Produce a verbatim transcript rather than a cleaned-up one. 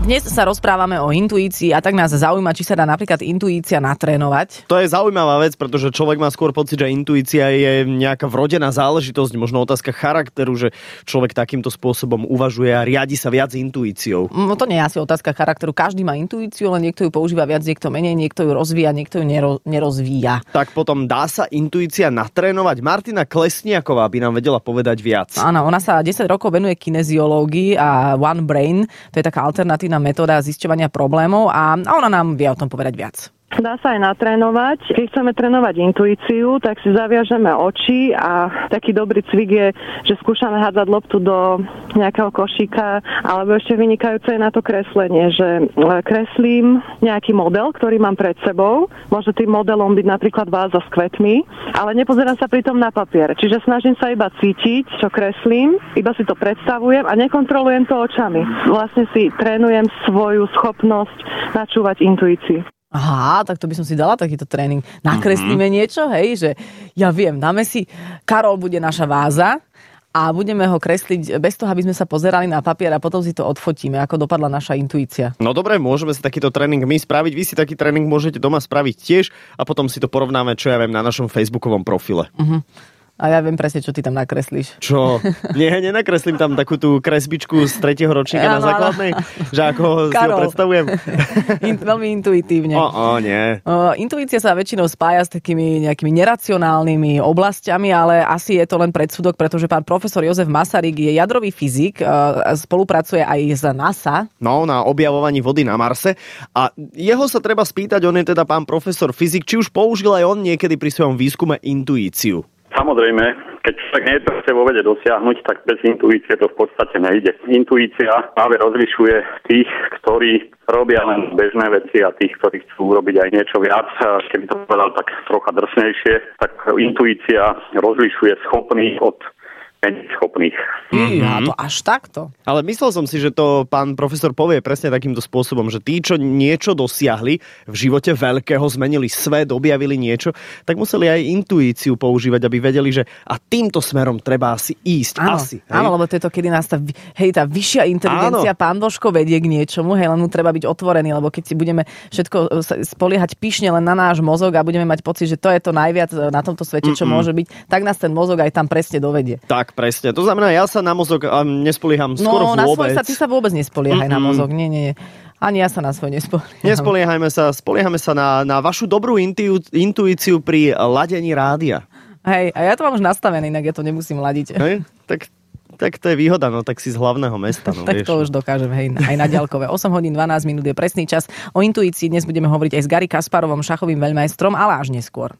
Dnes sa rozprávame o intuícii a tak nás zaujíma, či sa dá napríklad intuícia natrénovať. To je zaujímavá vec, pretože človek má skôr pocit, že intuícia je nejaká vrodená záležitosť, možno otázka charakteru, že človek takýmto spôsobom uvažuje a riadi sa viac intuíciou. No to nie je asi otázka charakteru. Každý má intuíciu, len niekto ju používa viac, niekto menej, niekto ju rozvíja, niekto ju nero- nerozvíja. Tak potom dá sa intuícia natrénovať? Martina Klesniaková by nám vedela povedať viac. Áno, ona sa desať rokov venuje kineziológii a One Brain, to je taká alternatívna metóda zisťovania problémov a ona nám vie o tom povedať viac. Dá sa aj natrénovať. Keď chceme trénovať intuíciu, tak si zaviažeme oči a taký dobrý cvik je, že skúšame hádzať loptu do nejakého košíka, alebo ešte vynikajúce je na to kreslenie, že kreslím nejaký model, ktorý mám pred sebou. Môže tým modelom byť napríklad váza s kvetmi, ale nepozerám sa pritom na papier. Čiže snažím sa iba cítiť, čo kreslím, iba si to predstavujem a nekontrolujem to očami. Vlastne si trénujem svoju schopnosť načúvať intuícii. Aha, tak to by som si dala takýto tréning. Nakreslíme mm-hmm. niečo, hej, že ja viem, dáme si, Karol bude naša váza a budeme ho kresliť bez toho, aby sme sa pozerali na papier a potom si to odfotíme, ako dopadla naša intuícia. No dobre, môžeme si takýto tréning my spraviť, vy si taký tréning môžete doma spraviť tiež a potom si to porovnáme, čo ja viem, na našom facebookovom profile. Mhm. A ja viem presne, čo ty tam nakreslíš. Čo? Nie, nenakreslím tam takú tú kresbičku z tretieho ročníka ja, na základnej, no, no. Že ako Karol. Si ho predstavujem. In, veľmi intuitívne. O, o, nie. O, intuícia sa väčšinou spája s takými nejakými neracionálnymi oblastiami, ale asi je to len predsudok, pretože pán profesor Jozef Masaryk je jadrový fyzik, spolupracuje aj z NASA. No, na objavovaní vody na Marse. A jeho sa treba spýtať, on je teda pán profesor fyzik, či už použil aj on niekedy pri svojom výskume intuíciu. Samozrejme, keď človek niečo chce vo vede dosiahnuť, tak bez intuície to v podstate nejde. Intuícia práve rozlišuje tých, ktorí robia len bežné veci a tých, ktorí chcú urobiť aj niečo viac. Keby to povedal tak trocha drsnejšie, tak intuícia rozlišuje schopných od menej schopných. Mm, a to až takto. Ale myslel som si, že to pán profesor povie presne takýmto spôsobom, že tí, čo niečo dosiahli v živote veľkého, zmenili svet, objavili niečo, tak museli aj intuíciu používať, aby vedeli, že a týmto smerom treba asi ísť. Áno, asi, áno, lebo to je to, kedy nás tá, hej, tá vyššia inteligencia, áno. Pán Božko vedie k niečomu, hej, len mu treba byť otvorený, lebo keď si budeme všetko spoliehať pyšne len na náš mozog a budeme mať pocit, že to je to najviac na tomto svete, čo Mm-mm. môže byť, tak nás ten mozog aj tam presne dovedie. Tak, presne. To znamená, ja sa na mozog nespolieham skoro no, na vôbec. No, na svoj sa, ty sa vôbec nespoliehaj Mm-mm. na mozog. Nie, nie, nie. Ani ja sa na svoj nespolieham. Nespoliehajme sa, spoliehame sa na, na vašu dobrú intu, intuíciu pri ladení rádia. Hej, a ja to mám už nastavené, inak ja to nemusím ladiť. Hej, tak... Tak to je výhoda, no tak si z hlavného mesta. No, tak vieš. to už dokážem, hej, aj na ďalkové. osem hodín dvanásť minút je presný čas. O intuícii dnes budeme hovoriť aj s Garry Kasparovom, šachovým veľmajstrom, ale až neskôr.